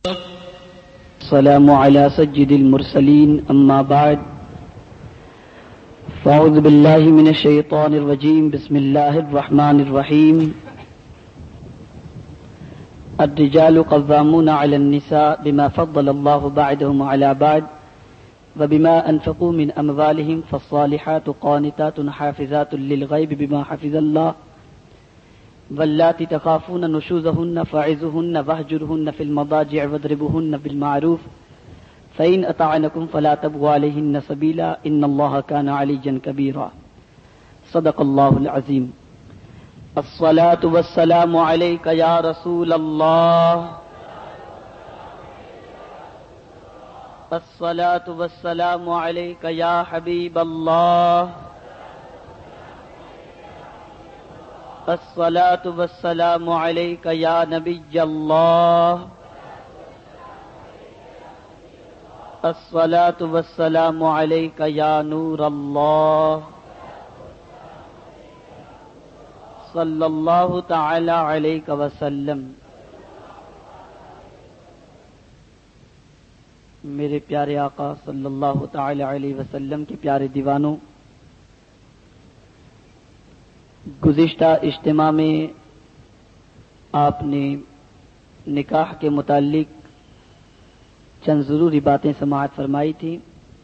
السلام على سيد المرسلين أما بعد فأعوذ بالله من الشيطان الرجيم بسم الله الرحمن الرحيم الرجال قوامون على النساء بما فضل الله بعضهم على بعض وبما أنفقوا من أموالهم فالصالحات قانتات حافظات للغيب بما حفظ الله واللاتي تخافون نشوزهن فعظوهن واهجروهن في المضاجع واضربوهن بالمعروف فإن أطعنكم فلا تبغوا عليهن سبيلا إن الله كان عليا كبيرا صدق الله العظيم. الصلاة والسلام عليك يا رسول الله، الصلاة والسلام عليك يا حبيب الله، الصلاة والسلام عليك يا نبي الله، الصلاة والسلام عليك يا نور الله، صلى الله تعالى عليك وسلم. میرے پیارے آقا صلی اللہ تعالی علیہ وسلم کے پیارے دیوانوں، گزشتہ اجتماع میں آپ نے نکاح کے متعلق چند ضروری باتیں سماعت فرمائی تھی،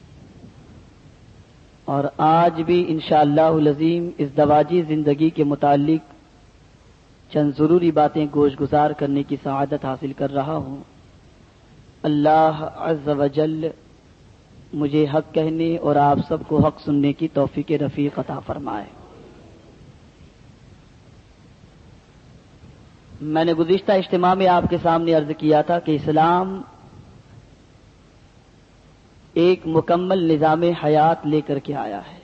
اور آج بھی انشاءاللہ العظیم اس دواجی زندگی کے متعلق چند ضروری باتیں گوش گزار کرنے کی سعادت حاصل کر رہا ہوں. اللہ عز و جل مجھے حق کہنے اور آپ سب کو حق سننے کی توفیق رفیق عطا فرمائے. میں نے گزشتہ اجتماع میں آپ کے سامنے عرض کیا تھا کہ اسلام ایک مکمل نظام حیات لے کر کے آیا ہے.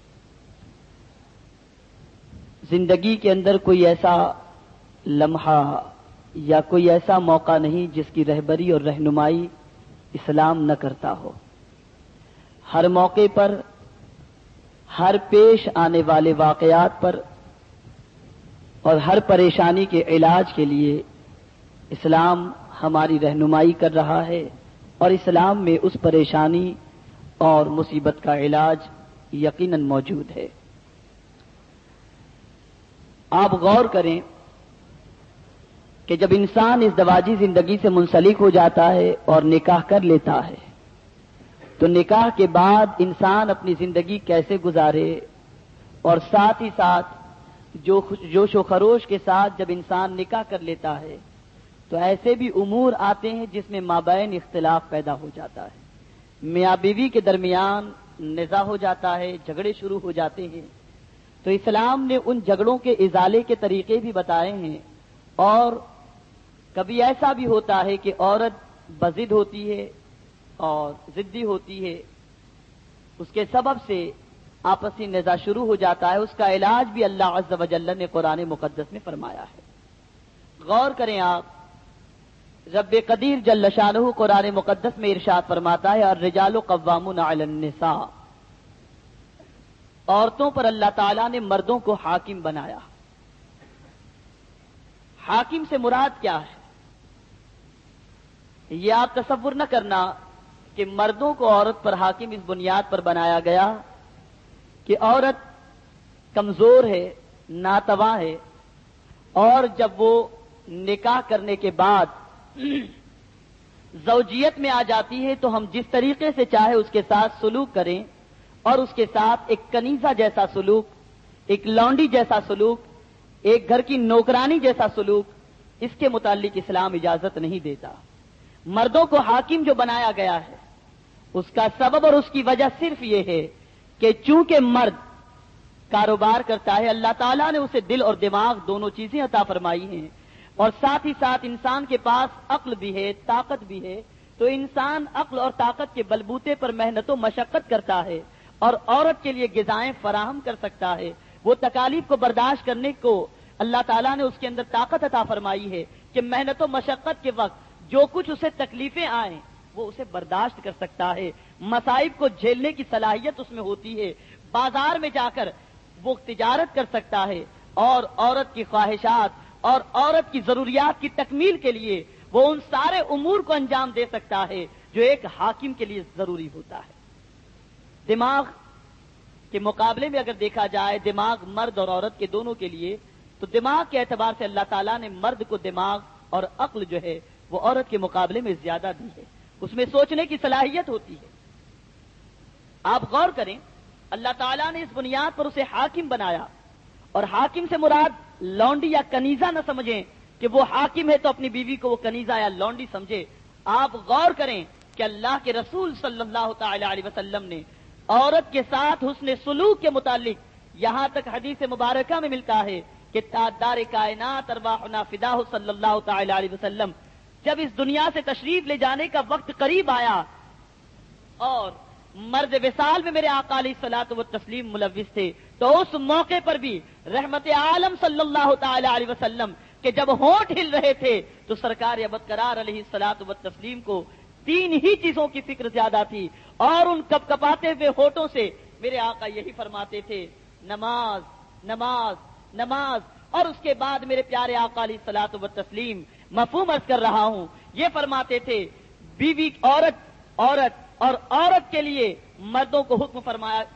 زندگی کے اندر کوئی ایسا لمحہ یا کوئی ایسا موقع نہیں جس کی رہبری اور رہنمائی اسلام نہ کرتا ہو. ہر موقع پر، ہر پیش آنے والے واقعات پر اور ہر پریشانی کے علاج کے لیے اسلام ہماری رہنمائی کر رہا ہے، اور اسلام میں اس پریشانی اور مصیبت کا علاج یقیناً موجود ہے. آپ غور کریں کہ جب انسان اس دواجی زندگی سے منسلک ہو جاتا ہے اور نکاح کر لیتا ہے تو نکاح کے بعد انسان اپنی زندگی کیسے گزارے، اور ساتھ ہی ساتھ جو جوش و خروش کے ساتھ جب انسان نکاح کر لیتا ہے تو ایسے بھی امور آتے ہیں جس میں مابین اختلاف پیدا ہو جاتا ہے. میاں بیوی کے درمیان نزاع ہو جاتا ہے، جھگڑے شروع ہو جاتے ہیں. تو اسلام نے ان جھگڑوں کے ازالے کے طریقے بھی بتائے ہیں، اور کبھی ایسا بھی ہوتا ہے کہ عورت بضد ہوتی ہے اور ضدی ہوتی ہے، اس کے سبب سے آپسی نزاع شروع ہو جاتا ہے. اس کا علاج بھی اللہ عز و جل نے قرآن مقدس میں فرمایا ہے. غور کریں آپ، رب قدیر جل شانہ قرآن مقدس میں ارشاد فرماتا ہے الرجال قوامون علی النساء، عورتوں پر اللہ تعالیٰ نے مردوں کو حاکم بنایا. حاکم سے مراد کیا ہے؟ یہ آپ تصور نہ کرنا کہ مردوں کو عورت پر حاکم اس بنیاد پر بنایا گیا کہ عورت کمزور ہے، ناتواں ہے، اور جب وہ نکاح کرنے کے بعد زوجیت میں آ جاتی ہے تو ہم جس طریقے سے چاہے اس کے ساتھ سلوک کریں، اور اس کے ساتھ ایک کنیزہ جیسا سلوک، ایک لونڈی جیسا سلوک، ایک گھر کی نوکرانی جیسا سلوک، اس کے متعلق اسلام اجازت نہیں دیتا. مردوں کو حاکم جو بنایا گیا ہے اس کا سبب اور اس کی وجہ صرف یہ ہے کہ چونکہ مرد کاروبار کرتا ہے، اللہ تعالیٰ نے اسے دل اور دماغ دونوں چیزیں عطا فرمائی ہیں، اور ساتھ ہی ساتھ انسان کے پاس عقل بھی ہے، طاقت بھی ہے. تو انسان عقل اور طاقت کے بلبوتے پر محنت و مشقت کرتا ہے اور عورت کے لیے غذائیں فراہم کر سکتا ہے. وہ تکالیف کو برداشت کرنے کو اللہ تعالیٰ نے اس کے اندر طاقت عطا فرمائی ہے کہ محنت و مشقت کے وقت جو کچھ اسے تکلیفیں آئیں وہ اسے برداشت کر سکتا ہے. مصائب کو جھیلنے کی صلاحیت اس میں ہوتی ہے. بازار میں جا کر وہ تجارت کر سکتا ہے اور عورت کی خواہشات اور عورت کی ضروریات کی تکمیل کے لیے وہ ان سارے امور کو انجام دے سکتا ہے جو ایک حاکم کے لیے ضروری ہوتا ہے۔ دماغ کے مقابلے میں اگر دیکھا جائے دماغ مرد اور عورت کے دونوں کے لیے، تو دماغ کے اعتبار سے اللہ تعالیٰ نے مرد کو دماغ اور عقل جو ہے وہ عورت کے مقابلے میں زیادہ دی ہے، اس میں سوچنے کی صلاحیت ہوتی ہے۔ آپ غور کریں، اللہ تعالیٰ نے اس بنیاد پر اسے حاکم بنایا، اور حاکم سے مراد لونڈی یا کنیزہ نہ سمجھیں کہ وہ حاکم ہے تو اپنی بیوی کو وہ کنیزہ یا لونڈی سمجھے۔ آپ غور کریں کہ اللہ کے رسول صلی اللہ تعالی علیہ وسلم نے عورت کے ساتھ حسن سلوک کے متعلق یہاں تک حدیث مبارکہ میں ملتا ہے کہ تاجدار کائنات ارواحنا فداہ صلی اللہ تعالی علیہ وسلم جب اس دنیا سے تشریف لے جانے کا وقت قریب آیا اور مرد وصال میں میرے آقا علیہ الصلوۃ والتسلیم ملوث تھے، تو اس موقع پر بھی رحمت عالم صلی اللہ تعالی علیہ وسلم کہ جب ہونٹ ہل رہے تھے تو سرکار ابدکرار علیہ الصلوۃ والتسلیم کو تین ہی چیزوں کی فکر زیادہ تھی، اور ان کپ کپاتے ہوئے ہونٹوں سے میرے آقا یہی فرماتے تھے، نماز نماز نماز۔ اور اس کے بعد میرے پیارے آقا علیہ الصلوۃ والتسلیم مفہوم عرض کر رہا ہوں، یہ فرماتے تھے بیوی عورت عورت اور عورت کے لیے مردوں کو حکم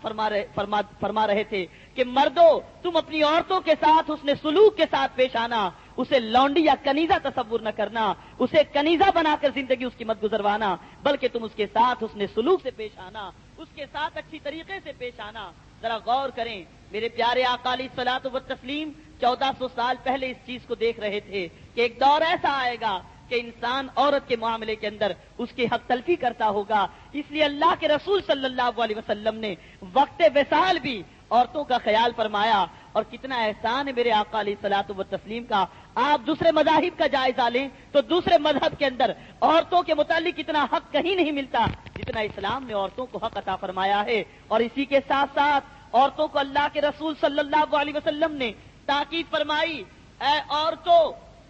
فرما رہے تھے کہ مردوں تم اپنی عورتوں کے ساتھ حسن سلوک کے ساتھ پیش آنا، اسے لونڈی یا کنیزہ تصور نہ کرنا، اسے کنیزہ بنا کر زندگی اس کی مت گزروانا، بلکہ تم اس کے ساتھ حسن سلوک سے پیش آنا، اس کے ساتھ اچھی طریقے سے پیش آنا۔ ذرا غور کریں، میرے پیارے آقا علیہ الصلوۃ والتسلیم 1400 سال پہلے اس چیز کو دیکھ رہے تھے کہ ایک دور ایسا آئے گا کہ انسان عورت کے معاملے کے اندر اس کی حق تلفی کرتا ہوگا، اس لیے اللہ کے رسول صلی اللہ علیہ وسلم نے وقت وصال بھی عورتوں کا خیال فرمایا۔ اور کتنا احسان ہے میرے آقا علیہ الصلوۃ والتسلیم کا، آپ دوسرے مذاہب کا جائزہ لیں تو دوسرے مذہب کے اندر عورتوں کے متعلق اتنا حق کہیں نہیں ملتا جتنا اسلام نے عورتوں کو حق عطا فرمایا ہے۔ اور اسی کے ساتھ ساتھ عورتوں کو اللہ کے رسول صلی اللہ علیہ وسلم نے تاکید فرمائی، اے عورتوں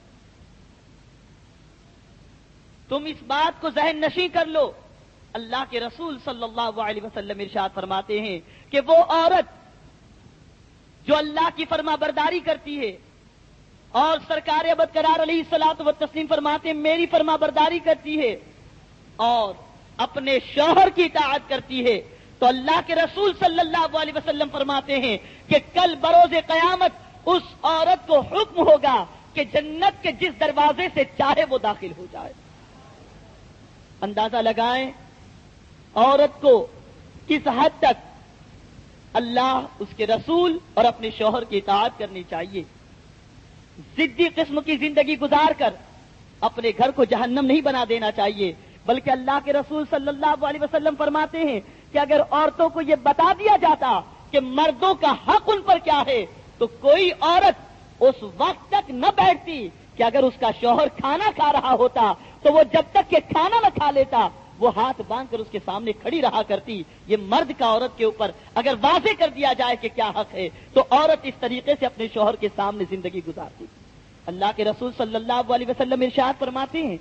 تم اس بات کو ذہن نشیں کر لو، اللہ کے رسول صلی اللہ علیہ وسلم ارشاد فرماتے ہیں کہ وہ عورت جو اللہ کی فرما برداری کرتی ہے، اور سرکار ابدکرار علیہ الصلوۃ والتسلیم فرماتے ہیں میری فرما برداری کرتی ہے اور اپنے شوہر کی اطاعت کرتی ہے، تو اللہ کے رسول صلی اللہ علیہ وسلم فرماتے ہیں کہ کل بروز قیامت اس عورت کو حکم ہوگا کہ جنت کے جس دروازے سے چاہے وہ داخل ہو جائے۔ اندازہ لگائیں عورت کو کس حد تک اللہ، اس کے رسول اور اپنے شوہر کی اطاعت کرنی چاہیے۔ ضدی قسم کی زندگی گزار کر اپنے گھر کو جہنم نہیں بنا دینا چاہیے، بلکہ اللہ کے رسول صلی اللہ علیہ وسلم فرماتے ہیں کہ اگر عورتوں کو یہ بتا دیا جاتا کہ مردوں کا حق ان پر کیا ہے تو کوئی عورت اس وقت تک نہ بیٹھتی کہ اگر اس کا شوہر کھانا کھا رہا ہوتا تو وہ جب تک کہ کھانا نہ کھا لیتا وہ ہاتھ باندھ کر اس کے سامنے کھڑی رہا کرتی۔ یہ مرد کا عورت کے اوپر اگر واضح کر دیا جائے کہ کیا حق ہے تو عورت اس طریقے سے اپنے شوہر کے سامنے زندگی گزارتی۔ اللہ کے رسول صلی اللہ علیہ وسلم ارشاد فرماتے ہیں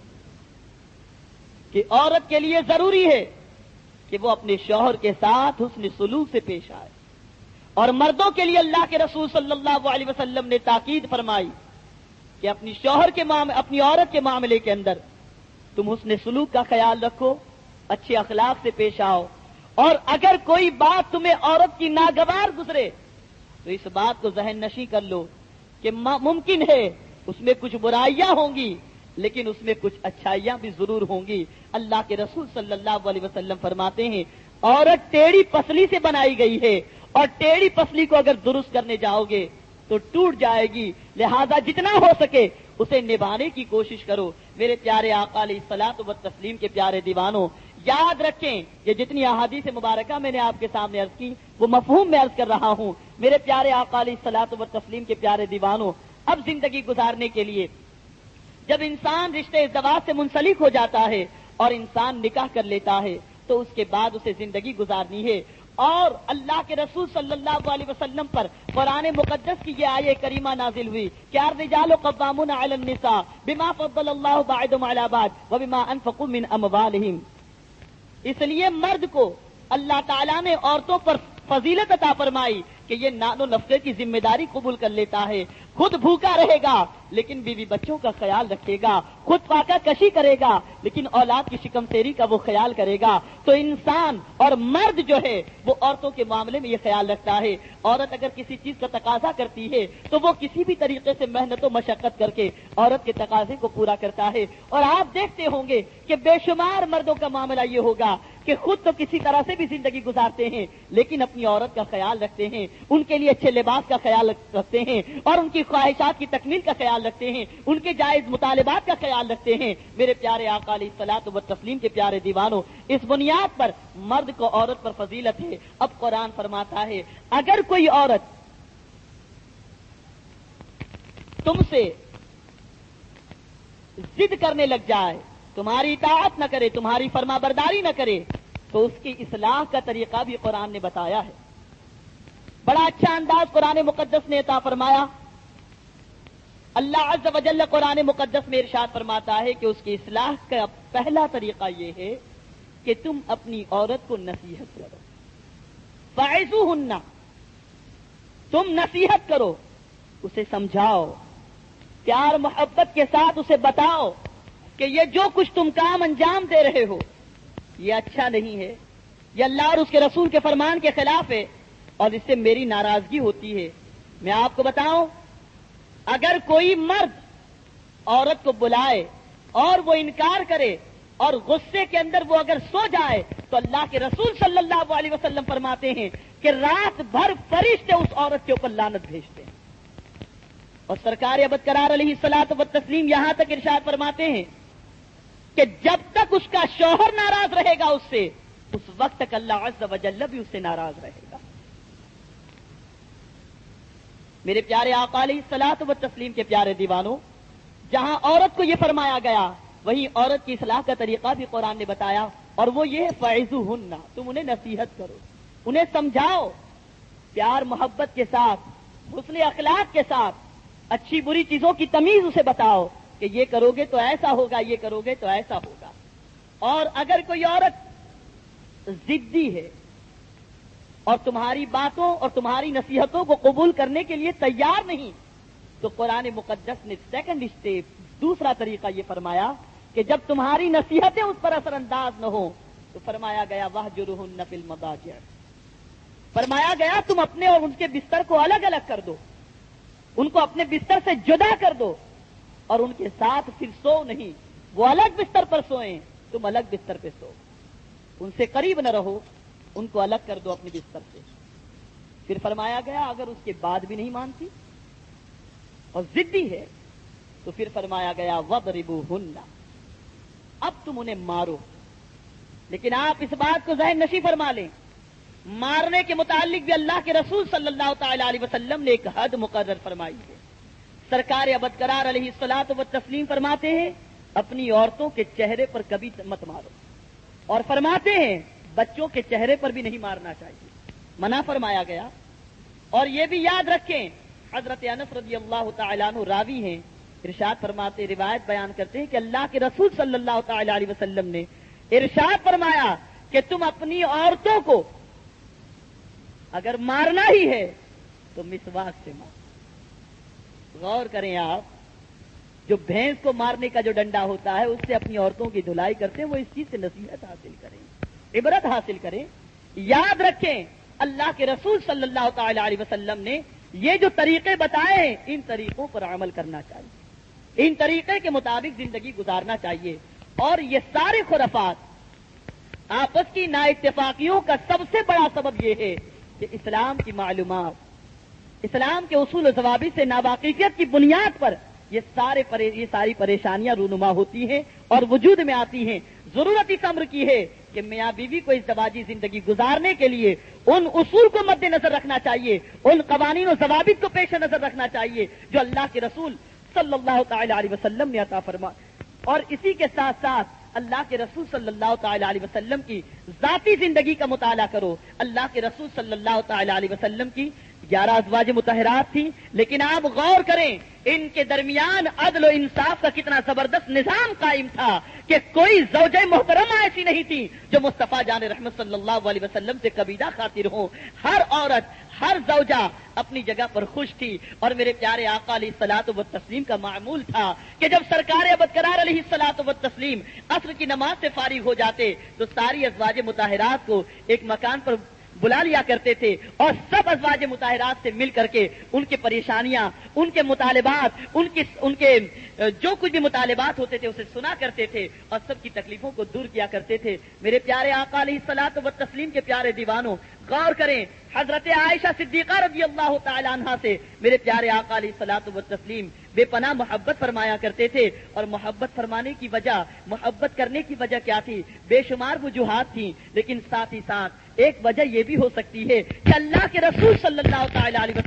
کہ عورت کے لیے ضروری ہے کہ وہ اپنے شوہر کے ساتھ حسن سلوک سے پیش آئے، اور مردوں کے لیے اللہ کے رسول صلی اللہ علیہ وسلم نے تاکید فرمائی کہ اپنی اپنی عورت کے معاملے کے اندر تم حسن سلوک کا خیال رکھو، اچھے اخلاق سے پیش آؤ، اور اگر کوئی بات تمہیں عورت کی ناگوار گزرے تو اس بات کو ذہن نشیں کر لو کہ ممکن ہے اس میں کچھ برائیاں ہوں گی لیکن اس میں کچھ اچھائیاں بھی ضرور ہوں گی۔ اللہ کے رسول صلی اللہ علیہ وسلم فرماتے ہیں عورت ٹیڑھی پسلی سے بنائی گئی ہے، اور ٹیڑھی پسلی کو اگر درست کرنے جاؤ گے تو ٹوٹ جائے گی، لہذا جتنا ہو سکے اسے نبھانے کی کوشش کرو۔ میرے پیارے آقا علیہ الصلوۃ والتسلیم کے پیارے دیوانوں، یاد رکھیں یہ جتنی احادیث مبارکہ میں نے آپ کے سامنے عرض کی وہ مفہوم میں عرض کر رہا ہوں۔ میرے پیارے آقا علیہ الصلوۃ والتسلیم کے پیارے دیوانوں، اب زندگی گزارنے کے لیے جب انسان رشتے ازدواج سے منسلک ہو جاتا ہے اور انسان نکاح کر لیتا ہے تو اس کے بعد اسے زندگی گزارنی ہے، اور اللہ کے رسول صلی اللہ علیہ وسلم پر قرآن مقدس کی یہ آیت کریمہ نازل ہوئی کہ الرجال قوامون علی النساء بما فضل اللہ بعضهم علی بعض وبما انفقوا من اموالهم۔ اس لیے مرد کو اللہ تعالیٰ نے عورتوں پر فضیلت عطا فرمائی کہ یہ نان و نفقے کی ذمہ داری قبول کر لیتا ہے، خود بھوکا رہے گا لیکن بیوی بچوں کا خیال رکھے گا، خود فاقہ کشی کرے گا لیکن اولاد کی شکم تیری کا وہ خیال کرے گا، تو انسان اور مرد جو ہے وہ عورتوں کے معاملے میں یہ خیال رکھتا ہے، عورت اگر کسی چیز کا تقاضا کرتی ہے تو وہ کسی بھی طریقے سے محنت و مشقت کر کے عورت کے تقاضے کو پورا کرتا ہے۔ اور آپ دیکھتے ہوں گے کہ بے شمار مردوں کا معاملہ یہ ہوگا کہ خود تو کسی طرح سے بھی زندگی گزارتے ہیں لیکن اپنی عورت کا خیال رکھتے ہیں، ان کے لیے اچھے لباس کا خیال رکھتے ہیں اور ان کی خواہشات کی تکمیل کا خیال رکھتے ہیں، ان کے جائز مطالبات کا خیال رکھتے ہیں۔ میرے پیارے آقا علیہ الصلوۃ والتسلیم کے پیارے دیوانوں، اس بنیاد پر مرد کو عورت پر فضیلت ہے۔ اب قرآن فرماتا ہے اگر کوئی عورت تم سے ضد کرنے لگ جائے، تمہاری اطاعت نہ کرے، تمہاری فرما برداری نہ کرے، تو اس کی اصلاح کا طریقہ بھی قرآن نے بتایا ہے۔ بڑا اچھا انداز قرآن مقدس نے عطا فرمایا۔ اللہ عز و جل قرآن مقدس میں ارشاد فرماتا ہے کہ اس کی اصلاح کا پہلا طریقہ یہ ہے کہ تم اپنی عورت کو نصیحت کرو، فعظوہن، تم نصیحت کرو، اسے سمجھاؤ، پیار محبت کے ساتھ اسے بتاؤ کہ یہ جو کچھ تم کام انجام دے رہے ہو یہ اچھا نہیں ہے، یہ اللہ اور اس کے رسول کے فرمان کے خلاف ہے اور اس سے میری ناراضگی ہوتی ہے۔ میں آپ کو بتاؤں، اگر کوئی مرد عورت کو بلائے اور وہ انکار کرے اور غصے کے اندر وہ اگر سو جائے تو اللہ کے رسول صلی اللہ علیہ وسلم فرماتے ہیں کہ رات بھر فرشتے اس عورت کے اوپر لعنت بھیجتے ہیں۔ اور سرکار ابدکرار علیہ الصلوۃ والتسلیم یہاں تک ارشاد فرماتے ہیں کہ جب تک اس کا شوہر ناراض رہے گا اس سے، اس وقت تک اللہ عز و جل بھی اس سے ناراض رہے گا۔ میرے پیارے آقا علیہ الصلوۃ والتسلیم کے پیارے دیوانوں، جہاں عورت کو یہ فرمایا گیا وہیں عورت کی اصلاح کا طریقہ بھی قرآن نے بتایا، اور وہ یہ فعظوہن، تم انہیں نصیحت کرو، انہیں سمجھاؤ، پیار محبت کے ساتھ، حسن اخلاق کے ساتھ، اچھی بری چیزوں کی تمیز اسے بتاؤ کہ یہ کرو گے تو ایسا ہوگا، یہ کرو گے تو ایسا ہوگا۔ اور اگر کوئی عورت ضدی ہے اور تمہاری باتوں اور تمہاری نصیحتوں کو قبول کرنے کے لیے تیار نہیں، تو قرآن مقدس نے سیکنڈ اسٹیپ، دوسرا طریقہ یہ فرمایا کہ جب تمہاری نصیحتیں اس پر اثر انداز نہ ہوں تو فرمایا گیا وَاهْجُرْهُنَّ فِي الْمَضَاجِعِ، فرمایا گیا تم اپنے اور ان کے بستر کو الگ الگ کر دو، ان کو اپنے بستر سے جدا کر دو اور ان کے ساتھ پھر سو نہیں، وہ الگ بستر پر سوئیں، تم الگ بستر پہ سو، ان سے قریب نہ رہو، ان کو الگ کر دو اپنے بستر سے۔ پھر فرمایا گیا اگر اس کے بعد بھی نہیں مانتی اور ضدی ہے تو پھر فرمایا گیا وَضْرِبُوهُنَّ، اب تم انہیں مارو۔ لیکن آپ اس بات کو ذہن نشیں فرما لیں، مارنے کے متعلق بھی اللہ کے رسول صلی اللہ تعالی علیہ وسلم نے ایک حد مقرر فرمائی ہے۔ سرکار ابدکرار علیہ الصلوۃ والتسلیم فرماتے ہیں اپنی عورتوں کے چہرے پر کبھی مت مارو، اور فرماتے ہیں بچوں کے چہرے پر بھی نہیں مارنا چاہیے، منع فرمایا گیا۔ اور یہ بھی یاد رکھیں، حضرت انس رضی اللہ تعالیٰ عنہ راوی ہیں، ارشاد فرماتے، روایت بیان کرتے ہیں کہ اللہ کے رسول صلی اللہ تعالی علیہ وسلم نے ارشاد فرمایا کہ تم اپنی عورتوں کو اگر مارنا ہی ہے تو مسواک سے مارو۔ غور کریں آپ، جو بھینس کو مارنے کا جو ڈنڈا ہوتا ہے اس سے اپنی عورتوں کی دھلائی کرتے ہیں، وہ اس چیز سے نصیحت حاصل کریں، عبرت حاصل کریں۔ یاد رکھیں اللہ کے رسول صلی اللہ تعالی علیہ وسلم نے یہ جو طریقے بتائے ہیں ان طریقوں پر عمل کرنا چاہیے، ان طریقے کے مطابق زندگی گزارنا چاہیے۔ اور یہ سارے خرافات، آپس کی نا اتفاقیوں کا سب سے بڑا سبب یہ ہے کہ اسلام کی معلومات، اسلام کے اصول و ضوابط سے ناواقفیت کی بنیاد پر یہ ساری پریشانیاں رونما ہوتی ہیں اور وجود میں آتی ہیں۔ ضرورت اس امر کی ہے کہ میاں بیوی کو ازدواجی زندگی گزارنے کے لیے ان اصول کو مد نظر رکھنا چاہیے، ان قوانین و ضوابط کو پیش نظر رکھنا چاہیے جو اللہ کے رسول صلی اللہ تعالی علیہ وسلم نے عطا فرما، اور اسی کے ساتھ ساتھ اللہ کے رسول صلی اللہ تعالی علیہ وسلم کی ذاتی زندگی کا مطالعہ کرو، اللہ کے رسول صلی اللہ تعالی علیہ وسلم کی 11 ازواج مطہرات تھیں، لیکن آپ غور کریں ان کے درمیان عدل و انصاف کا کتنا زبردست نظام قائم تھا کہ کوئی زوجہ محترمہ ایسی نہیں تھی جو مصطفیٰ جان رحمت صلی اللہ علیہ وسلم سے قبیلہ خاطر ہو. ہر عورت، ہر زوجہ اپنی جگہ پر خوش تھی. اور میرے پیارے آقا علیہ الصلوۃ والتسلیم کا معمول تھا کہ جب سرکار ابدقرار علیہ الصلوۃ والتسلیم عصر کی نماز سے فارغ ہو جاتے تو ساری ازواج مطہرات کو ایک مکان پر بلا لیا کرتے تھے اور سب ازواج مطہرات سے مل کر کے ان کی پریشانیاں، ان کے مطالبات، ان کے جو کچھ بھی مطالبات ہوتے تھے اسے سنا کرتے تھے اور سب کی تکلیفوں کو دور کیا کرتے تھے. میرے پیارے آقا علیہ الصلوۃ والتسلیم کے پیارے دیوانوں، غور کریں حضرت عائشہ صدیقہ رضی اللہ تعالی عنہا سے میرے پیارے آقا علیہ الصلوۃ والتسلیم بے پناہ محبت فرمایا کرتے تھے. اور محبت فرمانے کی وجہ، محبت کرنے کی وجہ کیا تھی؟ بے شمار وجوہات تھیں، لیکن ساتھ ہی ساتھ ایک وجہ یہ بھی ہو سکتی ہے کہ اللہ کے رسول صلی اللہ تعالی علیہ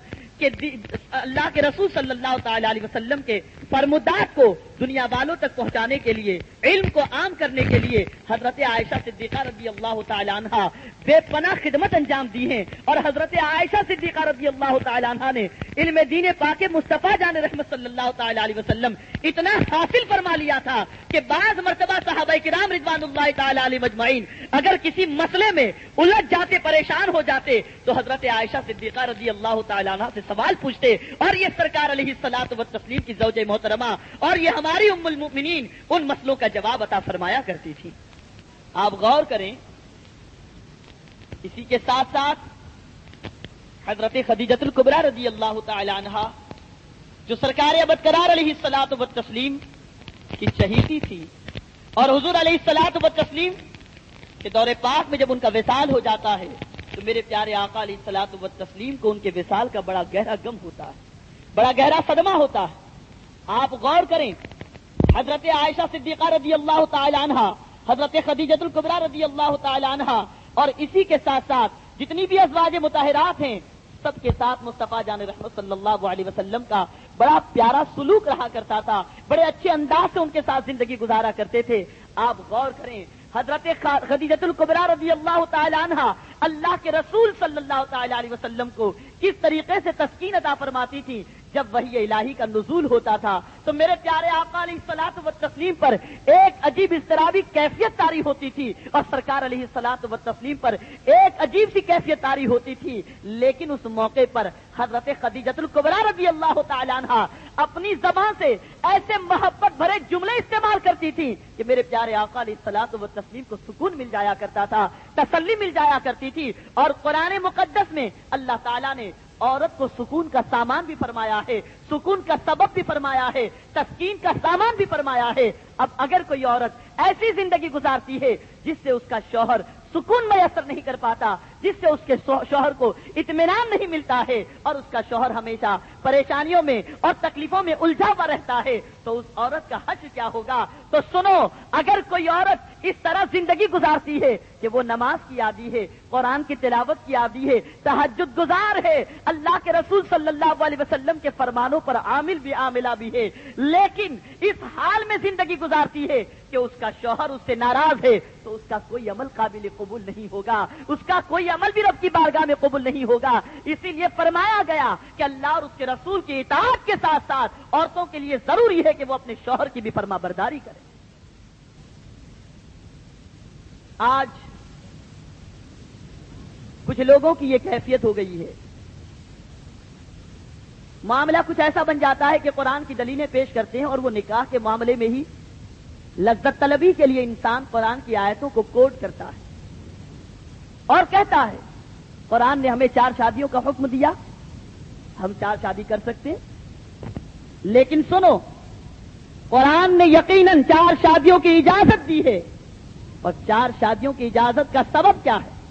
وسلم کے فرمودات کو دنیا والوں تک پہنچانے کے لیے، علم کو عام کرنے کے لیے حضرت عائشہ صدیقہ رضی اللہ تعالی عنہا بے پناہ خدمت انجام دی ہیں. اور حضرت عائشہ صدیقہ رضی اللہ تعالی عنہا نے علم دین پاک مصطفیٰ جان رحمت صلی اللہ تعالی علیہ وسلم اتنا حاصل فرما لیا تھا کہ بعض مرتبہ صحابہ کرام رضوان اللہ تعالی علیہم اجمعین اگر کسی مسئلے میں الجھ جاتے، پریشان ہو جاتے تو حضرت عائشہ صدیقہ رضی اللہ تعالی عنہا سے سوال پوچھتے اور یہ سرکار علیہ الصلوۃ والتسلیم کی زوجہ محترمہ اور یہ ہماری ام المؤمنین ان مسئلوں کا جواب عطا فرمایا کرتی تھی. آپ غور کریں، اسی کے ساتھ ساتھ حضرت خدیجۃ الکبریٰ رضی اللہ تعالی عنہا جو سرکار ابدقرار علیہ الصلوۃ والتسلیم کی چہیتی تھی اور حضور علیہ الصلوۃ والتسلیم کے دور پاک میں جب ان کا وصال ہو جاتا ہے تو میرے پیارے آقا علیہ الصلوۃ والتسلیم کو ان کے وصال کا بڑا گہرا غم ہوتا ہے، بڑا گہرا صدمہ ہوتا ہے. آپ غور کریں حضرت عائشہ صدیقہ رضی اللہ تعالی عنہا، حضرت خدیجۃ الکبریٰ رضی اللہ تعالی عنہا اور اسی کے ساتھ ساتھ جتنی بھی ازواج مطہرات ہیں سب کے ساتھ مصطفیٰ جان رحمت صلی اللہ علیہ وسلم کا بڑا پیارا سلوک رہا کرتا تھا، بڑے اچھے انداز سے ان کے ساتھ زندگی گزارا کرتے تھے. آپ غور کریں حضرت خدیجۃ الکبریٰ رضی اللہ تعالی عنہا اللہ کے رسول صلی اللہ تعالی علیہ وسلم کو کس طریقے سے تسکین عطا فرماتی تھی. جب وحی الہی کا نزول ہوتا تھا تو میرے پیارے آقا علیہ الصلوۃ والتسلیم پر ایک عجیب اضطرابی کیفیت طاری ہوتی تھی اور سرکار علیہ الصلوۃ والتسلیم پر ایک عجیب سی کیفیت طاری ہوتی تھی. لیکن اس موقع پر حضرت خدیجۃ الکبریٰ رضی اللہ تعالی عنہا اپنی زبان سے ایسے محبت بھرے جملے استعمال کرتی تھی کہ میرے پیارے آقا علیہ الصلوۃ والتسلیم کو سکون مل جایا کرتا تھا، تسلی مل جایا کرتی تھی. اور قرآن مقدس میں اللہ تعالیٰ نے عورت کو سکون کا سامان بھی فرمایا ہے، سکون کا سبب بھی فرمایا ہے، تسکین کا سامان بھی فرمایا ہے. اب اگر کوئی عورت ایسی زندگی گزارتی ہے جس سے اس کا شوہر سکون میسر نہیں کر پاتا، جس سے اس کے شوہر کو اطمینان نہیں ملتا ہے اور اس کا شوہر ہمیشہ پریشانیوں میں اور تکلیفوں میں الجھا ہوا رہتا ہے تو اس عورت کا حشر کیا ہوگا. تو سنو، اگر کوئی عورت اس طرح زندگی گزارتی ہے کہ وہ نماز کی عادی ہے، قرآن کی تلاوت کی عادی ہے، تہجد گزار ہے، اللہ کے رسول صلی اللہ علیہ وسلم کے فرمانوں پر عامل بھی عاملہ بھی ہے، لیکن اس حال میں زندگی گزارتی ہے کہ اس کا شوہر اس سے ناراض ہے، تو اس کا کوئی عمل قابل قبول نہیں ہوگا، اس کا کوئی عمل بھی رب کی بارگاہ میں قبول نہیں ہوگا. اسی لیے فرمایا گیا کہ اللہ اور اس کے رسول کی اطاعت کے ساتھ ساتھ عورتوں کے لیے ضروری ہے کہ وہ اپنے شوہر کی بھی فرما برداری کریں. آج کچھ لوگوں کی یہ کیفیت ہو گئی ہے، معاملہ کچھ ایسا بن جاتا ہے کہ قرآن کی دلیلیں پیش کرتے ہیں اور وہ نکاح کے معاملے میں ہی لذت طلبی کے لیے انسان قرآن کی آیتوں کو کوٹ کرتا ہے اور کہتا ہے قرآن نے ہمیں 4 شادیوں کا حکم دیا، ہم 4 شادی کر سکتے ہیں. لیکن سنو، قرآن نے یقیناً 4 شادیوں کی اجازت دی ہے اور 4 شادیوں کی اجازت کا سبب کیا ہے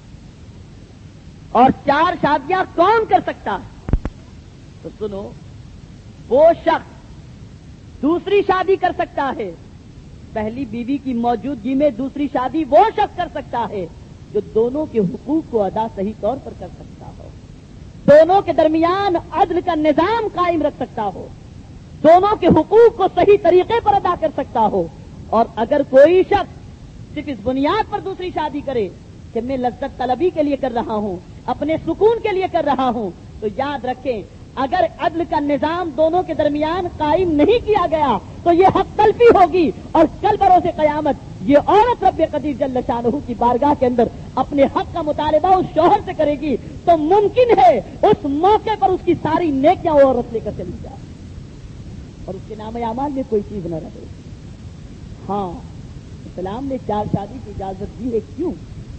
اور 4 شادیاں کون کر سکتا ہے. تو سنو، وہ شخص دوسری شادی کر سکتا ہے، پہلی بیوی کی موجودگی میں دوسری شادی وہ شخص کر سکتا ہے جو دونوں کے حقوق کو ادا صحیح طور پر کر سکتا ہو، دونوں کے درمیان عدل کا نظام قائم رکھ سکتا ہو، دونوں کے حقوق کو صحیح طریقے پر ادا کر سکتا ہو. اور اگر کوئی شخص صرف اس بنیاد پر دوسری شادی کرے کہ میں لذت طلبی کے لیے کر رہا ہوں، اپنے سکون کے لیے کر رہا ہوں، تو یاد رکھیں اگر عدل کا نظام دونوں کے درمیان قائم نہیں کیا گیا تو یہ حق تلفی ہوگی، اور کل بروز قیامت یہ عورت رب قدیر جل شانہ کی بارگاہ کے اندر اپنے حق کا مطالبہ اس شوہر سے کرے گی، تو ممکن ہے اس موقع پر اس کی ساری نیکیاں وہ عورت لے کر چلی جائے اور اس کے نام اعمال میں کوئی چیز نہ رہے۔ ہاں، اسلام نے 4 شادی کی اجازت دی ہے، کیوں؟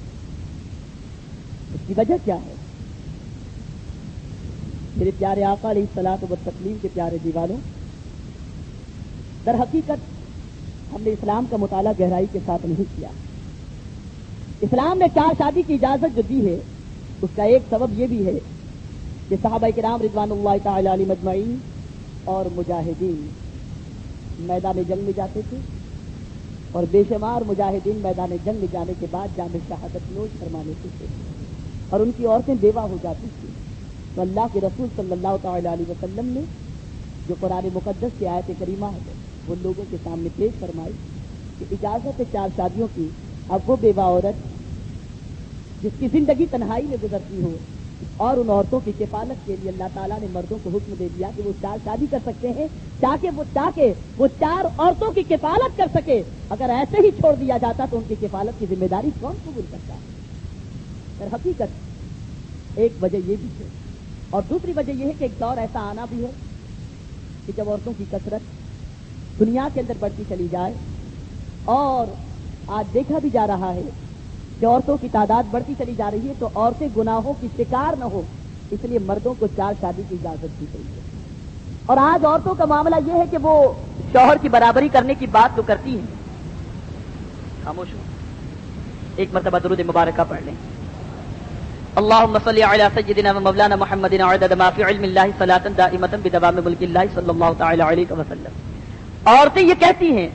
اس کی وجہ کیا ہے؟ میرے پیارے آقا علیہ الصلوۃ والتسلیم کے پیارے دیوانوں، در حقیقت ہم نے اسلام کا مطالعہ گہرائی کے ساتھ نہیں کیا۔ اسلام نے 4 شادی کی اجازت جو دی ہے اس کا ایک سبب یہ بھی ہے کہ صحابہ کرام رضوان اللہ تعالی علیہم اجمعین اور مجاہدین میدان جنگ میں جاتے تھے، اور بے شمار مجاہدین میدان جنگ میں جانے کے بعد جام شہادت نوش فرما لیتے تھے، اور ان کی عورتیں بیوہ ہو جاتی تھیں۔ تو اللہ کے رسول صلی اللہ تعالی علیہ وسلم نے جو قرآن مقدس کی آیت کریمہ ہے وہ لوگوں کے سامنے پیش فرمائی کہ اجازت ہے 4 شادیوں کی۔ اب وہ بیوہ عورت جس کی زندگی تنہائی میں گزرتی ہو، اور ان عورتوں کی کفالت کے لیے اللہ تعالیٰ نے مردوں کو حکم دے دیا کہ وہ 4 شادی کر سکتے ہیں تاکہ وہ 4 عورتوں کی کفالت کر سکے۔ اگر ایسے ہی چھوڑ دیا جاتا تو ان کی کفالت کی ذمہ داری کون قبول کرتا ہے؟ در حقیقت ایک وجہ یہ بھی ہے، اور دوسری وجہ یہ ہے کہ ایک دور ایسا آنا بھی ہے کہ جب عورتوں کی کثرت دنیا کے اندر بڑھتی چلی جائے، اور آج دیکھا بھی جا رہا ہے کہ عورتوں کی تعداد بڑھتی چلی جا رہی ہے، تو عورتیں گناہوں کی شکار نہ ہو، اس لیے مردوں کو 4 شادی کی اجازت دی گئی ہے۔ اور آج عورتوں کا معاملہ یہ ہے کہ وہ شوہر کی برابری کرنے کی بات تو کرتی ہیں، خاموش ہو، ایک مرتبہ درود مبارکہ پڑھ لیں۔ اللهم صل على سيدنا ومولانا محمد عدد ما في علم الله صلاة دائمة بدوام ملك الله صلی اللہ تعالی علیہ وسلم۔ عورتیں یہ کہتی ہیں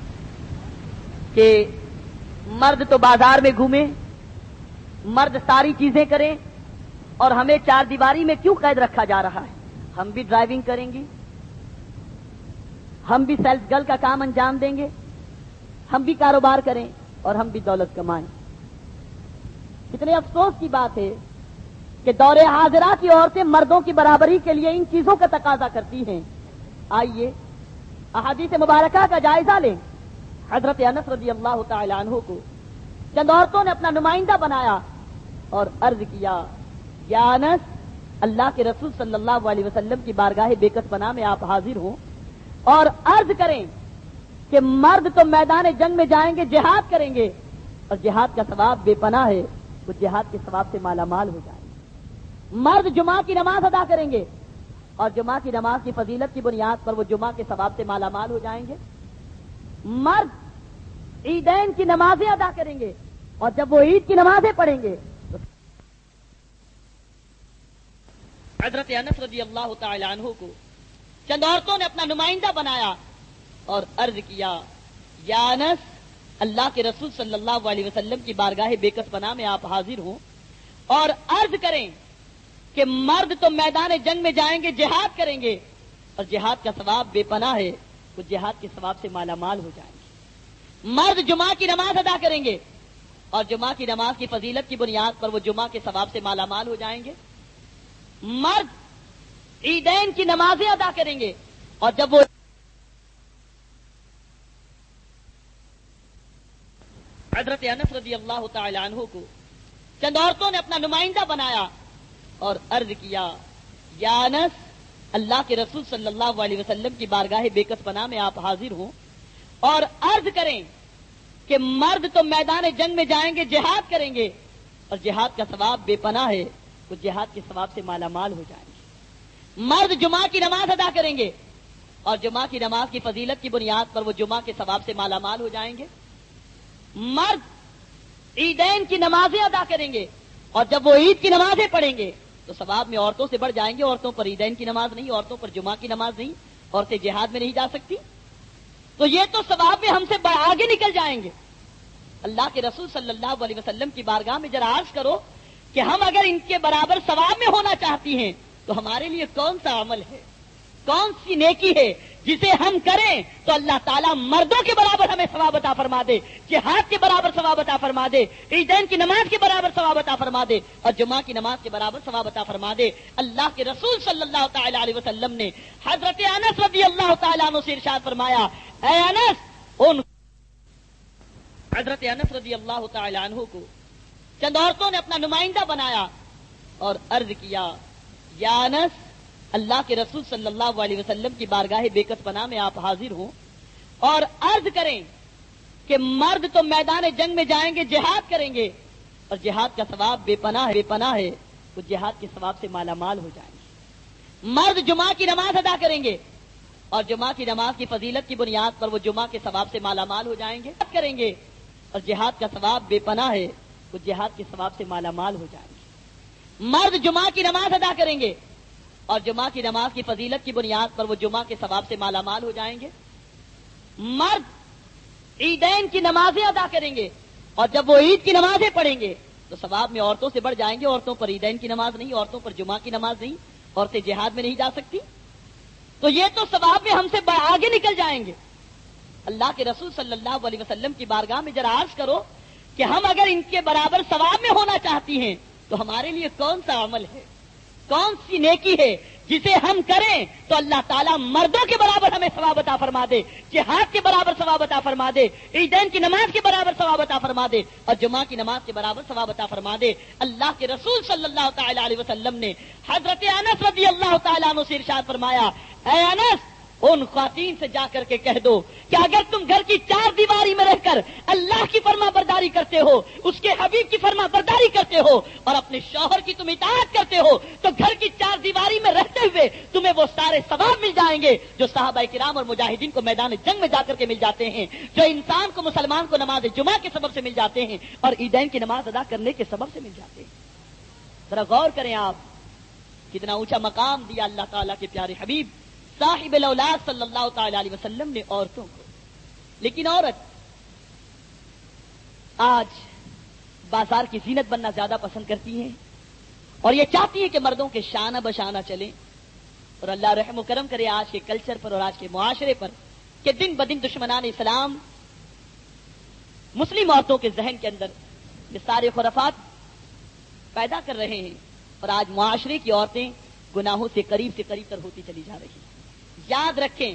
کہ مرد تو بازار میں گھومے، مرد ساری چیزیں کریں، اور ہمیں 4 دیواری میں کیوں قید رکھا جا رہا ہے؟ ہم بھی ڈرائیونگ کریں گے، ہم بھی سیلز گرل کا کام انجام دیں گے، ہم بھی کاروبار کریں، اور ہم بھی دولت کمائیں۔ کتنے افسوس کی بات ہے کہ دور حاضرہ کی عورتیں مردوں کی برابری کے لیے ان چیزوں کا تقاضا کرتی ہیں۔ آئیے احادیث مبارکہ کا جائزہ لیں۔ حضرت انس رضی اللہ تعالی عنہ کو چند عورتوں نے اپنا نمائندہ بنایا اور عرض کیا، یا انس، اللہ کے رسول صلی اللہ علیہ وسلم کی بارگاہ بیکس پناہ میں آپ حاضر ہوں، اور عرض کریں کہ مرد تو میدان جنگ میں جائیں گے، جہاد کریں گے، اور جہاد کا ثواب بے پناہ ہے، وہ جہاد کے ثواب سے مالا مال ہو جائیں گے۔ مرد جمعہ کی نماز ادا کریں گے، اور جمعہ کی نماز کی فضیلت کی بنیاد پر وہ جمعہ کے ثواب سے مالا مال ہو جائیں گے۔ مرد عیدین کی نمازیں ادا کریں گے، اور جب وہ عید کی نمازیں پڑھیں گے تو حضرت انس رضی اللہ تعالی عنہ کو چند عورتوں نے اپنا نمائندہ بنایا اور عرض کیا، یا انس، اللہ کے رسول صلی اللہ علیہ وسلم کی بارگاہ بیکس پناہ میں آپ حاضر ہوں، اور عرض کریں کہ مرد تو میدان جنگ میں جائیں گے، جہاد کریں گے، اور جہاد کا ثواب بے پناہ ہے، وہ جہاد کے ثواب سے مالا مال ہو جائیں گے۔ مرد جمعہ کی نماز ادا کریں گے، اور جمعہ کی نماز کی فضیلت کی بنیاد پر وہ جمعہ کے ثواب سے مالا مال ہو جائیں گے۔ مرد عیدین کی نمازیں ادا کریں گے، اور جب وہ حضرت انس رضی اللہ تعالی عنہ کو چند عورتوں نے اپنا نمائندہ بنایا اور عرض کیا، یا انس، اللہ کے رسول صلی اللہ علیہ وسلم کی بارگاہ بیکس پناہ میں آپ حاضر ہوں، اور عرض کریں کہ مرد تو میدان جنگ میں جائیں گے، جہاد کریں گے، اور جہاد کا ثواب بے پناہ ہے، وہ جہاد کے ثواب سے مالا مال ہو جائیں گے۔ مرد جمعہ کی نماز ادا کریں گے، اور جمعہ کی نماز کی فضیلت کی بنیاد پر وہ جمعہ کے ثواب سے مالا مال ہو جائیں گے۔ مرد عیدین کی نمازیں ادا کریں گے، اور جب وہ عید کی نمازیں پڑھیں گے تو ثواب میں عورتوں سے بڑھ جائیں گے۔ عورتوں پر عیدین کی نماز نہیں، عورتوں پر جمعہ کی نماز نہیں، عورتیں جہاد میں نہیں جا سکتی، تو یہ تو ثواب میں ہم سے آگے نکل جائیں گے۔ اللہ کے رسول صلی اللہ علیہ وسلم کی بارگاہ میں ذرا عرض کرو کہ ہم اگر ان کے برابر ثواب میں ہونا چاہتی ہیں تو ہمارے لیے کون سا عمل ہے، کون سی نیکی ہے جسے ہم کریں تو اللہ تعالیٰ مردوں کے برابر ہمیں ثواب عطا فرما دے، جہاد کے برابر ثواب عطا فرما دے، عیدین کی نماز کے برابر ثواب عطا فرما دے، اور جمعہ کی نماز کے برابر ثواب عطا فرما دے۔ اللہ کے رسول صلی اللہ تعالی علیہ وسلم نے حضرت انس رضی اللہ تعالیٰ عنہ سے ارشاد فرمایا، اے انس، حضرت انس رضی اللہ تعالی عنہ کو چند عورتوں نے اپنا نمائندہ بنایا اور عرض کیا، یا انس، اللہ کے رسول صلی اللہ علیہ وسلم کی بارگاہ بیکت پناہ میں آپ حاضر ہوں اور عرض کریں کہ مرد تو میدان جنگ میں جائیں گے، جہاد کریں گے، اور جہاد کا ثواب بے پناہ ہے، وہ جہاد کے ثواب سے مالا مال ہو جائیں گے۔ مرد جمعہ کی نماز ادا کریں گے اور جمعہ کی نماز کی فضیلت کی بنیاد پر وہ جمعہ کے ثواب سے مالا مال ہو جائیں گے، کریں گے، اور جہاد کا ثواب بے پناہ ہے، وہ جہاد کے ثواب سے مالا مال ہو جائیں گے۔ مرد جمعہ کی نماز ادا کریں گے اور جمعہ کی نماز کی فضیلت کی بنیاد پر وہ جمعہ کے ثواب سے مالا مال ہو جائیں گے۔ مرد عیدین کی نمازیں ادا کریں گے اور جب وہ عید کی نمازیں پڑھیں گے تو ثواب میں عورتوں سے بڑھ جائیں گے، عورتوں پر عیدین کی نماز نہیں، عورتوں پر جمعہ کی نماز نہیں، عورتیں جہاد میں نہیں جا سکتی، تو یہ تو ثواب میں ہم سے آگے نکل جائیں گے۔ اللہ کے رسول صلی اللہ علیہ وسلم کی بارگاہ میں ذرا عرض کرو کہ ہم اگر ان کے برابر ثواب میں ہونا چاہتی ہیں تو ہمارے لیے کون سا عمل ہے، کون سی نیکی ہے جسے ہم کریں تو اللہ تعالیٰ مردوں کے برابر ہمیں ثواب عطا فرما دے، جہاد کے برابر ثواب عطا فرما دے، عیدین کی نماز کے برابر ثواب عطا فرما دے، اور جمعہ کی نماز کے برابر ثواب عطا فرما دے۔ اللہ کے رسول صلی اللہ تعالی علیہ وسلم نے حضرت انس رضی اللہ تعالیٰ عنہ سے ارشاد فرمایا، اے انس، ان خواتین سے جا کر کے کہہ دو کہ اگر تم گھر کی چار دیواری میں رہ کر اللہ کی فرما برداری کرتے ہو، اس کے حبیب کی فرما برداری کرتے ہو اور اپنے شوہر کی تم اطاعت کرتے ہو، تو گھر کی چار دیواری میں رہتے ہوئے تمہیں وہ سارے ثواب مل جائیں گے جو صحابہ کرام اور مجاہدین کو میدان جنگ میں جا کر کے مل جاتے ہیں، جو انسان کو، مسلمان کو نماز جمعہ کے سبب سے مل جاتے ہیں اور عیدین کی نماز ادا کرنے کے سبب سے مل جاتے ہیں۔ ذرا غور کریں آپ، کتنا اونچا مقام دیا اللہ تعالیٰ کے پیارے حبیب صاحب الاولاد صلی اللہ تعالی علیہ وسلم نے عورتوں کو۔ لیکن عورت آج بازار کی زینت بننا زیادہ پسند کرتی ہیں اور یہ چاہتی ہیں کہ مردوں کے شانہ بشانہ چلیں، اور اللہ رحم و کرم کرے آج کے کلچر پر اور آج کے معاشرے پر کہ دن بدن دشمنان اسلام مسلم عورتوں کے ذہن کے اندر یہ سارے خرافات پیدا کر رہے ہیں، اور آج معاشرے کی عورتیں گناہوں سے قریب تر ہوتی چلی جا رہی ہیں۔ یاد رکھیں،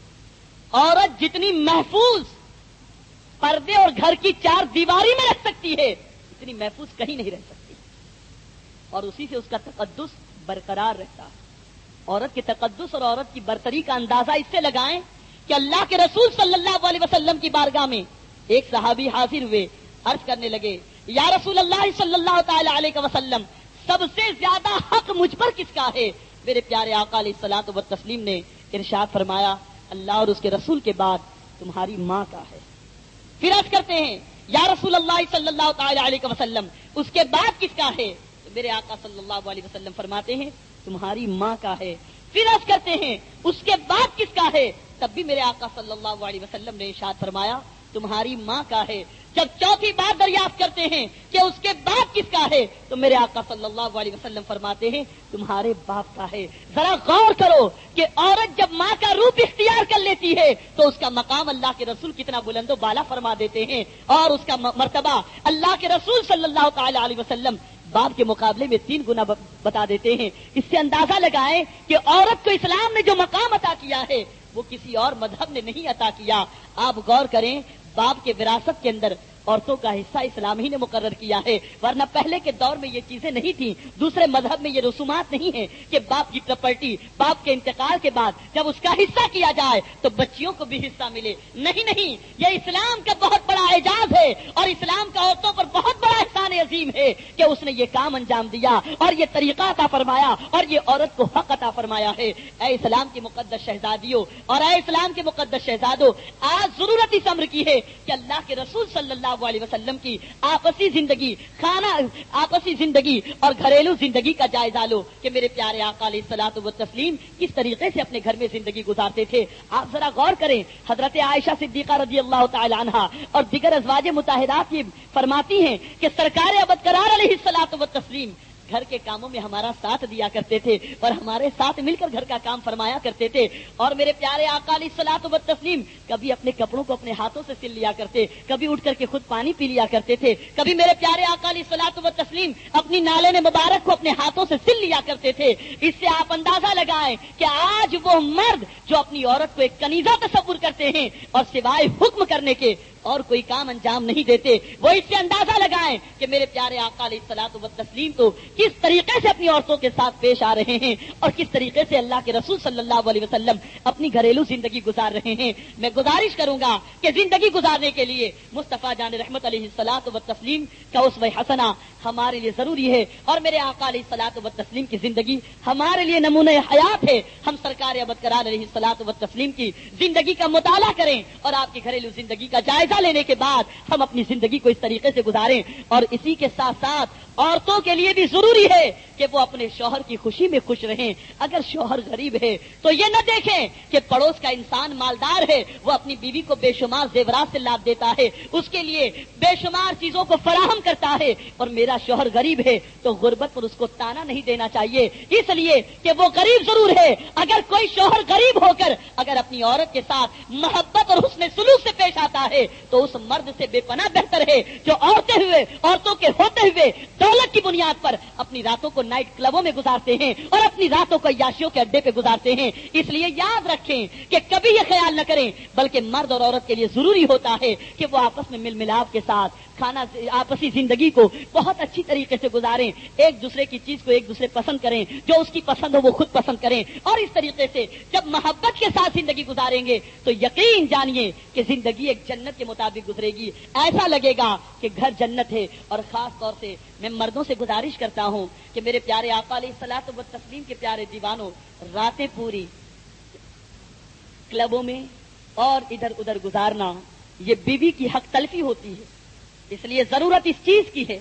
عورت جتنی محفوظ پردے اور گھر کی چار دیواری میں رہ سکتی ہے اتنی محفوظ کہیں نہیں رہ سکتی، اور اسی سے اس کا تقدس برقرار رہتا ہے۔ عورت کے تقدس اور عورت کی برتری کا اندازہ اس سے لگائیں کہ اللہ کے رسول صلی اللہ علیہ وسلم کی بارگاہ میں ایک صحابی حاضر ہوئے، عرض کرنے لگے، یا رسول اللہ صلی اللہ تعالی علیہ وسلم، سب سے زیادہ حق مجھ پر کس کا ہے؟ میرے پیارے آقا علیہ الصلوۃ والتسلیم نے ارشاد فرمایا، اللہ اور اس کے رسول کے بعد تمہاری ماں کا ہے۔ پھر عرض کرتے ہیں، یا رسول اللہ صلی اللہ تعالی علیہ وسلم، اس کے بعد کس کا ہے؟ تو میرے آقا صلی اللہ علیہ وسلم فرماتے ہیں، تمہاری ماں کا ہے۔ پھر عرض کرتے ہیں، اس کے بعد کس کا ہے؟ تب بھی میرے آقا صلی اللہ علیہ وسلم نے ارشاد فرمایا، تمہاری ماں کا ہے۔ جب چوتھی بار دریافت کرتے ہیں کہ اس کے بعد کس کا ہے، تو میرے آقا صلی اللہ علیہ وسلم فرماتے ہیں، تمہارے باپ کا ہے۔ ذرا غور کرو کہ عورت جب ماں کا روپ اختیار کر لیتی ہے تو اس کا مقام اللہ کے رسول کتنا بلند و بالا فرما دیتے ہیں، اور اس کا مرتبہ اللہ کے رسول صلی اللہ تعالی علیہ وسلم باپ کے مقابلے میں 3 گنا بتا دیتے ہیں۔ اس سے اندازہ لگائیں کہ عورت کو اسلام نے جو مقام عطا کیا ہے وہ کسی اور مذہب نے نہیں عطا کیا۔ آپ غور کریں، باپ کے وراثت کے اندر عورتوں کا حصہ اسلام ہی نے مقرر کیا ہے، ورنہ پہلے کے دور میں یہ چیزیں نہیں تھیں، دوسرے مذہب میں یہ رسومات نہیں ہیں کہ باپ کی پراپرٹی باپ کے انتقال کے بعد جب اس کا حصہ کیا جائے تو بچیوں کو بھی حصہ ملے۔ نہیں، یہ اسلام کا بہت بڑا اعجاز ہے، اور اسلام کا عورتوں پر بہت بڑا احسان عظیم ہے کہ اس نے یہ کام انجام دیا اور یہ طریقہ عطا فرمایا اور یہ عورت کو حق عطا فرمایا ہے۔ اے اسلام کی مقدس شہزادیوں اور اے اسلام کے مقدس شہزادوں، آج ضرورت اس امر کی ہے کہ اللہ کے رسول صلی اللہ علیہ وسلم کی آپسی زندگی اور گھریلو زندگی کا جائزہ لو کہ میرے پیارے آقا علیہ الصلوۃ والتسلیم کس طریقے سے اپنے گھر میں زندگی گزارتے تھے۔ آپ ذرا غور کریں، حضرت عائشہ صدیقہ رضی اللہ تعالی عنہا اور دیگر ازواج مطہرات یہ فرماتی ہیں کہ سرکار ابد قرار علیہ الصلوۃ والتسلیم گھر کے کاموں میں ہمارا ساتھ دیا کرتے تھے اور ہمارے ساتھ مل کر گھر کا کام فرمایا کرتے تھے. اور میرے پیارے آقا علیہ الصلوۃ والتسلیم کبھی اپنے کپڑوں کو اپنے ہاتھوں سے سل لیا کرتے, کبھی اٹھ کر کے خود پانی پی لیا کرتے تھے, کبھی میرے پیارے آقا علیہ الصلوۃ والتسلیم اپنی نالے مبارک کو اپنے ہاتھوں سے سل لیا کرتے تھے. اس سے آپ اندازہ لگائیں کہ آج وہ مرد جو اپنی عورت کو ایک کنیزہ تصور کرتے ہیں اور سوائے حکم کرنے کے اور کوئی کام انجام نہیں دیتے, وہ اس سے اندازہ لگائیں کہ میرے پیارے آقا علیہ الصلوۃ والتسلیم تو کس طریقے سے اپنی عورتوں کے ساتھ پیش آ رہے ہیں اور کس طریقے سے اللہ کے رسول صلی اللہ علیہ وسلم اپنی گھریلو زندگی گزار رہے ہیں. میں گزارش کروں گا کہ زندگی گزارنے کے لیے مصطفیٰ جان رحمت علیہ الصلوۃ والتسلیم کا اسوہ حسنہ ہمارے لیے ضروری ہے, اور میرے آقا علیہ الصلوۃ والتسلیم کی زندگی ہمارے لیے نمونہ حیات ہے. ہم سرکار ابدکرام علیہ الصلوۃ والتسلیم کی زندگی کا مطالعہ کریں اور آپ کی گھریلو زندگی کا جائزہ لینے کے بعد ہم اپنی زندگی کو اس طریقے سے گزاریں. اور اسی کے ساتھ ساتھ عورتوں کے لیے بھی ضروری ہے کہ وہ اپنے شوہر کی خوشی میں خوش رہیں. اگر شوہر غریب ہے تو یہ نہ دیکھیں کہ پڑوس کا انسان مالدار ہے, وہ اپنی بیوی کو بے شمار زیورات سے لاد دیتا ہے, اس کے لیے بے شمار چیزوں کو فراہم کرتا ہے, اور میرا شوہر غریب ہے تو غربت پر اس کو تانا نہیں دینا چاہیے, اس لیے کہ وہ غریب ضرور ہے. اگر کوئی شوہر غریب ہو کر اگر اپنی عورت کے ساتھ محبت اور حسن سلوک سے پیش آتا ہے تو اس مرد سے بے پناہ بہتر ہے جو عورتوں کے ہوتے ہوئے دولت کی بنیاد پر اپنی راتوں کو نائٹ کلبوں میں گزارتے ہیں اور اپنی راتوں کو عیاشیوں کے اڈے پہ گزارتے ہیں. اس لیے یاد رکھیں کہ کبھی یہ خیال نہ کریں, بلکہ مرد اور عورت کے لیے ضروری ہوتا ہے کہ وہ آپس میں مل ملاپ کے ساتھ کھانا آپسی زندگی کو بہت اچھی طریقے سے گزاریں, ایک دوسرے کی چیز کو ایک دوسرے پسند کریں, جو اس کی پسند ہو وہ خود پسند کریں. اور اس طریقے سے جب محبت کے ساتھ زندگی گزاریں گے تو یقین جانیے کہ زندگی ایک جنت کے مطابق گزرے گی. ایسا لگے گا کہ گھر جنت ہے. اور خاص طور سے میں مردوں سے گزارش کرتا ہوں کہ میرے پیارے آقا علیہ الصلوۃ والتسلیم کے پیارے دیوانوں, راتیں پوری کلبوں میں اور ادھر ادھر گزارنا یہ بیوی کی حق تلفی ہوتی ہے. اس لیے ضرورت اس چیز کی ہے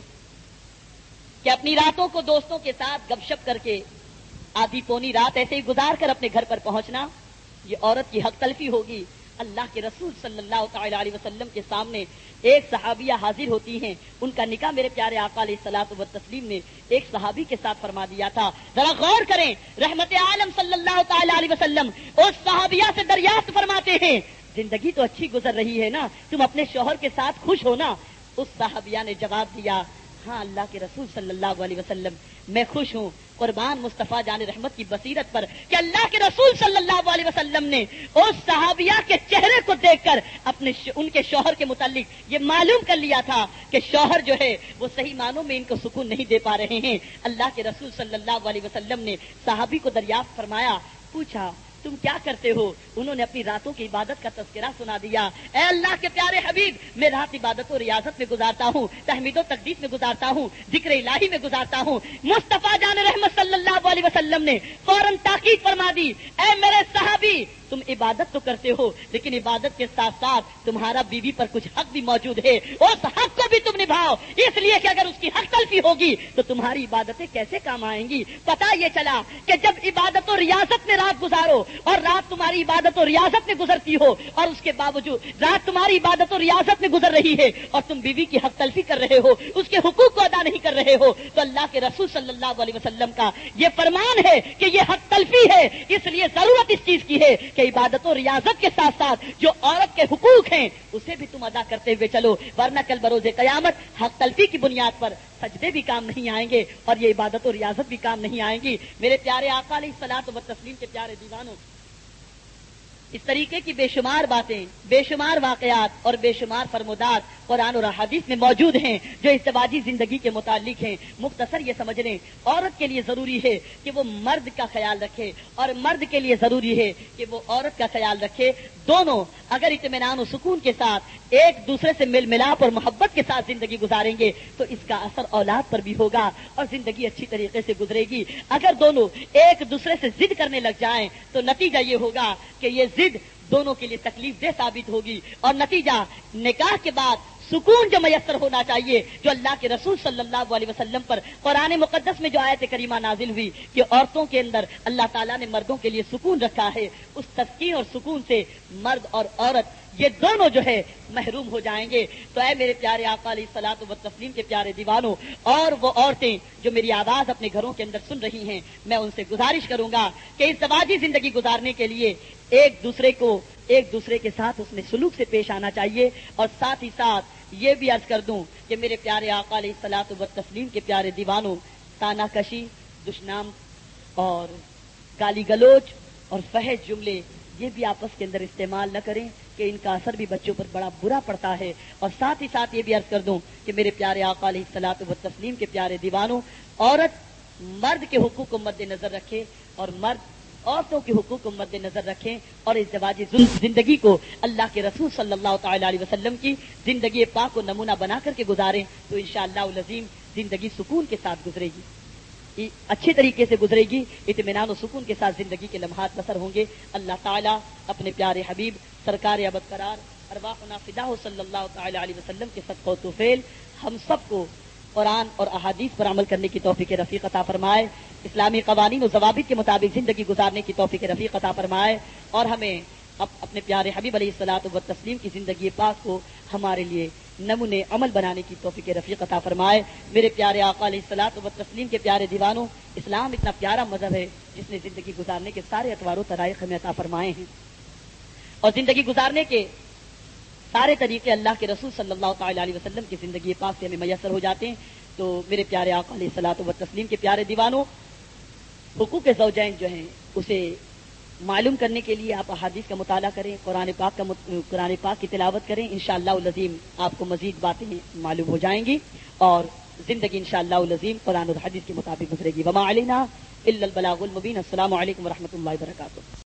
کہ اپنی راتوں کو دوستوں کے ساتھ گپ شپ کر کے آدھی پونی رات ایسے ہی گزار کر اپنے گھر پر پہنچنا یہ عورت کی حق تلفی ہوگی. اللہ کے رسول صلی اللہ تعالی علیہ وسلم کے سامنے ایک صحابیہ حاضر ہوتی ہیں, ان کا نکاح میرے پیارے آقا علیہ الصلوۃ والتسلیم نے ایک صحابی کے ساتھ فرما دیا تھا. ذرا غور کریں, رحمت عالم صلی اللہ تعالی علیہ وسلم اس صحابیہ سے دریافت فرماتے ہیں, زندگی تو اچھی گزر رہی ہے نا, تم اپنے شوہر کے ساتھ خوش ہو نا؟ اس صحابیہ نے جواب دیا, ہاں اللہ کے رسول صلی اللہ علیہ وسلم میں خوش ہوں. قربان مصطفیٰ جان رحمت کی بصیرت پر کہ اللہ کے رسول صلی اللہ علیہ وسلم نے اس صحابیہ کے چہرے کو دیکھ کر ان کے شوہر کے متعلق یہ معلوم کر لیا تھا کہ شوہر جو ہے وہ صحیح معنوں میں ان کو سکون نہیں دے پا رہے ہیں. اللہ کے رسول صلی اللہ علیہ وسلم نے صحابی کو دریافت فرمایا, پوچھا تم کیا کرتے ہو؟ انہوں نے اپنی راتوں کی عبادت کا تذکرہ سنا دیا. اے اللہ کے پیارے حبیب, میں رات عبادت و ریاضت میں گزارتا ہوں, تحمید و تقدیس میں گزارتا ہوں, ذکر الہی میں گزارتا ہوں. مصطفیٰ جان رحمت صلی اللہ علیہ وسلم نے فوراً تاکید فرما دی, اے میرے صحابی تم عبادت تو کرتے ہو لیکن عبادت کے ساتھ ساتھ تمہارا بیوی پر کچھ حق بھی موجود ہے, اس حق کو بھی تم نبھاؤ, اس لیے کہ اگر اس کی حق تلفی ہوگی تو تمہاری عبادتیں کیسے کام آئیں گی. پتہ یہ چلا کہ جب عبادت و ریاضت میں رات گزارو اور رات تمہاری عبادت و ریاضت میں گزرتی ہو اور اس کے باوجود رات تمہاری عبادت و ریاضت میں گزر رہی ہے اور تم بیوی کی حق تلفی کر رہے ہو, اس کے حقوق کو ادا نہیں کر رہے ہو, تو اللہ کے رسول صلی اللہ علیہ وسلم کا یہ فرمان ہے کہ یہ حق تلفی ہے. اس لیے ضرورت اس چیز کی ہے کہ عبادت و ریاضت کے ساتھ ساتھ جو عورت کے حقوق ہیں اسے بھی تم ادا کرتے ہوئے چلو, ورنہ کل بروز قیامت حق تلفی کی بنیاد پر سجدے بھی کام نہیں آئیں گے اور یہ عبادت و ریاضت بھی کام نہیں آئیں گی. میرے پیارے آقا علیہ الصلوۃ والتسلیم کے پیارے دیوانوں, اس طریقے کی بے شمار باتیں, بے شمار واقعات اور بے شمار فرمودات قرآن اور احادیث میں موجود ہیں جو ازدواجی زندگی کے متعلق ہیں. مختصر یہ سمجھ لیں, عورت کے لیے ضروری ہے کہ وہ مرد کا خیال رکھے اور مرد کے لیے ضروری ہے کہ وہ عورت کا خیال رکھے. دونوں اگر اطمینان و سکون کے ساتھ ایک دوسرے سے مل ملاپ اور محبت کے ساتھ زندگی گزاریں گے تو اس کا اثر اولاد پر بھی ہوگا اور زندگی اچھی طریقے سے گزرے گی. اگر دونوں ایک دوسرے سے ضد کرنے لگ جائیں تو نتیجہ یہ ہوگا کہ یہ ضد دونوں کے لیے تکلیف دہ ثابت ہوگی اور نتیجہ نکاح کے بعد سکون جو میسر ہونا چاہیے، جو اللہ کے رسول صلی اللہ علیہ وسلم پر قرآن مقدس میں جو آیت کریمہ نازل ہوئی کہ عورتوں کے اندر اللہ تعالیٰ نے مردوں کے لیے سکون رکھا ہے، اس تسکین اور سکون سے مرد اور عورت یہ دونوں جو ہے محروم ہو جائیں گے۔ تو اے میرے پیارے آقا علیہ الصلوۃ والتسلیم کے پیارے دیوانوں، اور وہ عورتیں جو میری آواز اپنے گھروں کے اندر سن رہی ہیں، میں ان سے گزارش کروں گا کہ اس زواجی زندگی گزارنے کے لیے ایک دوسرے کے ساتھ اس میں سلوک سے پیش آنا چاہیے، اور ساتھ ہی ساتھ یہ بھی عرض کر دوں کہ میرے پیارے آقا علیہ الصلوۃ والتسلیم کے پیارے دیوانوں، تانا کشی، دشنام اور گالی گلوچ اور فحش جملے یہ بھی آپس کے اندر استعمال نہ کریں کہ ان کا اثر بھی بچوں پر بڑا برا پڑتا ہے۔ اور ساتھ ہی ساتھ یہ بھی عرض کر دوں کہ میرے پیارے آقا علیہ الصلوۃ والتسلیم کے پیارے دیوانوں، عورت مرد کے حقوق کو مد نظر رکھے اور مرد عورتوں کے حقوق کو مد نظر رکھیں، اور اس زواجی زندگی کو اللہ کے رسول صلی اللہ تعالی علیہ وسلم کی زندگی پاک کو نمونہ بنا کر کے گزاریں، تو انشاءاللہ العظیم زندگی سکون کے ساتھ گزرے گی، اچھے طریقے سے گزرے گی، اطمینان و سکون کے ساتھ زندگی کے لمحات بسر ہوں گے۔ اللہ تعالیٰ اپنے پیارے حبیب سرکار ابد قرار ارواحنا فداہ صلی اللہ تعالی علیہ وسلم کے صدقہ و توفیل ہم سب کو قرآن اور احادیث پر عمل کرنے کی توفیق رفیق عطا فرمائے، اسلامی قوانین و ضوابط کے مطابق زندگی گزارنے کی توفیق رفیق عطا فرمائے، اور ہمیں اپنے پیارے حبیب علیہ الصلوۃ والتسلیم کی زندگی پاک کو ہمارے لیے نمونے عمل بنانے کی توفیق رفیق عطا فرمائے۔ میرے پیارے آقا علیہ الصلوۃ والتسلیم کے پیارے دیوانوں، اسلام اتنا پیارا مذہب ہے جس نے زندگی گزارنے کے سارے اطوار و طرائق ہمیں عطا فرمائے ہیں، اور زندگی گزارنے کے سارے طریقے اللہ کے رسول صلی اللہ تعالی علیہ وسلم کی زندگی پاک سے ہمیں میسر ہو جاتے ہیں۔ تو میرے پیارے آقا علیہ الصلوۃ والتسلیم کے پیارے دیوانوں، حقوق زوجین جو ہیں اسے معلوم کرنے کے لیے آپ احادیث کا مطالعہ کریں، قرآن پاک کی تلاوت کریں، انشاءاللہ العظیم آپ کو مزید باتیں معلوم ہو جائیں گی، اور زندگی انشاءاللہ العظیم قرآن اور حدیث کے مطابق گزرے گی۔ وما علینا الا البلاغ المبین۔ السلام علیکم ورحمۃ اللہ وبرکاتہ۔